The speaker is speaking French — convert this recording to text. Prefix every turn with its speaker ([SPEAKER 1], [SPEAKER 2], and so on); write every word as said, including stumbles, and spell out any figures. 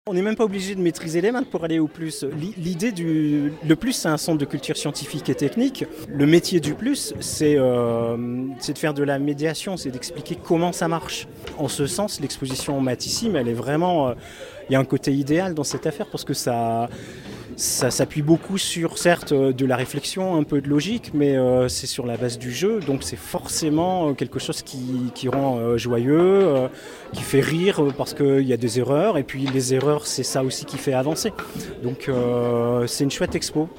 [SPEAKER 1] On n'est même pas obligé de maîtriser les maths pour aller au plus. L'idée du le plus, c'est un centre de culture scientifique et technique. Le métier du plus, c'est, euh, c'est de faire de la médiation, c'est d'expliquer comment ça marche. En ce sens, l'exposition Mathissime, elle est vraiment... Euh, il y a un côté idéal dans cette affaire parce que ça... Ça s'appuie beaucoup sur, certes, de la réflexion, un peu de logique, mais euh, c'est sur la base du jeu, donc c'est forcément quelque chose qui, qui rend euh, joyeux, euh, qui fait rire parce qu'il y a des erreurs, et puis les erreurs, c'est ça aussi qui fait avancer. Donc euh, c'est une chouette expo.